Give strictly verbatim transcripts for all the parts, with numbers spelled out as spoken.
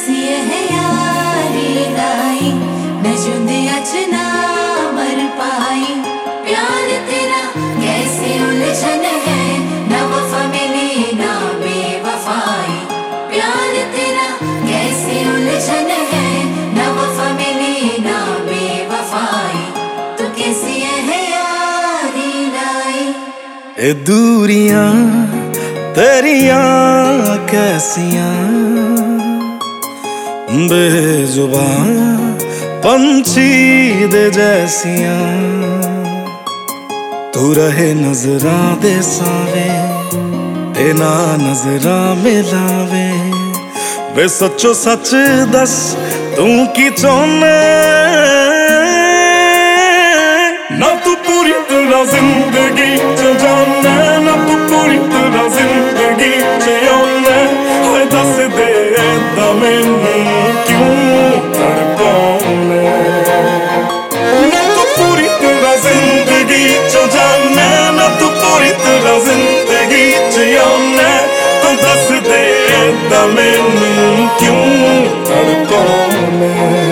कैसी है यारी लाई, मैं जिंदिया च ना मर पाई। प्यार तेरा कैसी उलझन है, ना वफा मिली ना बेवफाई। प्यार तेरा कैसी उलझन है, ना वफा मिली ना बेवफाई। तू कैसी है यारी लाई। ए दूरियां तेरियां कैसियां, बेजुबां पंछी दे जैसियां। तू रहे नजरां दे सावे ते ना नजरां मिलावे। वे सच्चो सच दस तू की चाहना, ना तू पूरी तरह जिंदगी च जाना, ना तू पूरी तरह जिंदगी च आना। हाय दस दे ऐदा मैनू क्यों तड़पाना, ना तू पूरी तरह जिंदगी च जाना, ना तू पूरी तरह जिंदगी च आना। तू दस दे ऐदा मैनू क्यों तड़पाना।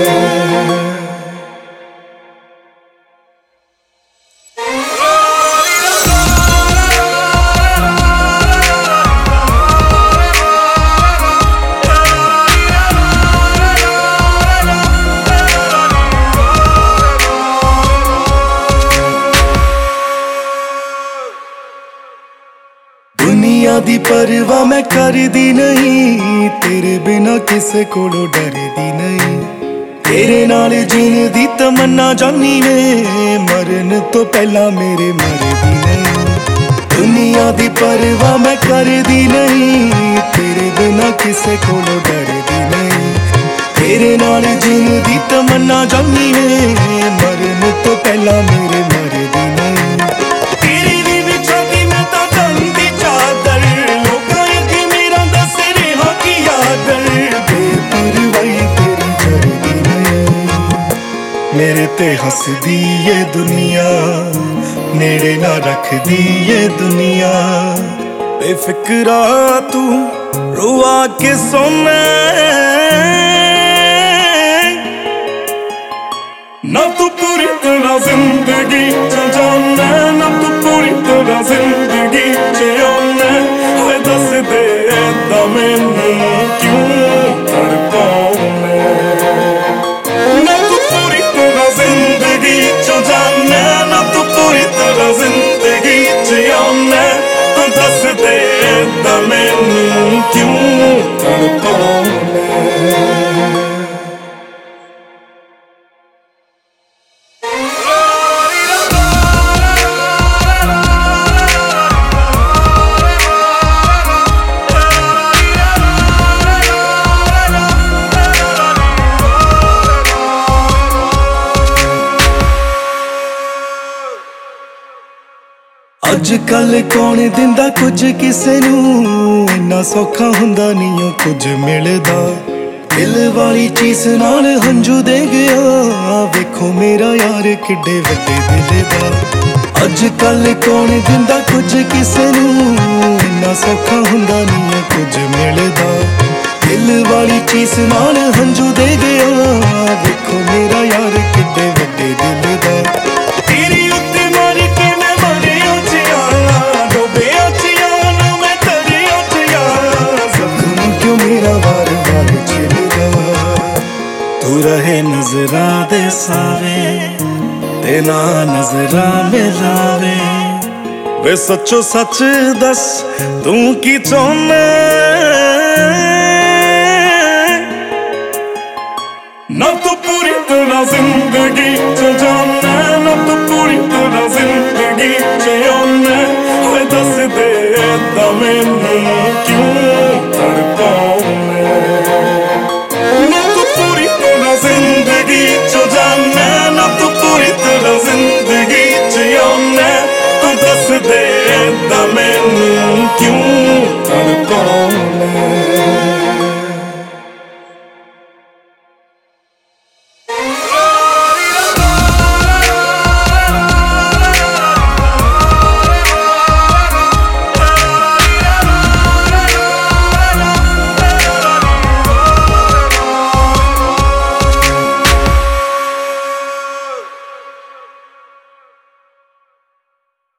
दुनिया दी परवाह मैं करदी नहीं, तेरे बिना किसे कोलों डरदी नहीं। तेरे नाल जीण दी तमन्ना जानी वे, मरन तो पहला मेरे मरदी नहीं। दुनिया दी परवाह मैं करदी नहीं, तेरे बिना किसे कोलों डरदी नहीं। तेरे नाल जीण दी तमन्ना जानी वे, मरन तो पहला मेरे मरदी नहीं। मेरे ते हसदी ये दुनिया, नेड़े ना रखदी ये दुनिया। बेफिक्रा तू रुआ के सोना, ना तू पूरी तरह जिंदगी च जाना, ना तू पूरी तरह जिंदगी च आना। हाय दस दे ऐदा मैनू क्यों तड़पाना, ना तू पूरी तरह जिंदगी च जाना, ना तू पूरी तरह जिंदगी च आना। तू दस दे ऐदा मैनू क्यों तड़पाना। अज कल कौन दिंदा कुछ किसे नू, इन्ना सौखा हुंदा नहीं ओ कुछ मिलदा। दिल वाली चीज नाल हंजू दे गया, वेखो मेरा यार किड्डे वड्डे दिल दा। अज कल कौन दिंदा कुछ किसे नू, इन्ना सौखा हुंदा नहीं ओ कुछ मिलदा। दिल वाली चीज नाल हंजू दे गया, वेखो मेरा यार किड्डे वड्डे दिल दा। तेरी उत्ते मार के मैं मरिया जिया, डोबिया जिया ना मैं तरिया जिया। जख्म क्यों मेरा वार वार छिलदा, तू रहे नजरां दे सावे ते ना नजरां मिलावे। वे सच्चो सच दस तू की चाहना, ना तू पूरी तरह जिंदगी च जाना, ना तू पूरी तरह जिंदगी च आना। हाय दस दे ऐदा मैनू क्यों तड़पाना, ना तू पूरी तरह जिंदगी च जाना, ना तू पूरी तरह जिंदगी च आना। तू दस दे ऐदा मैनू क्यों तड़पाना।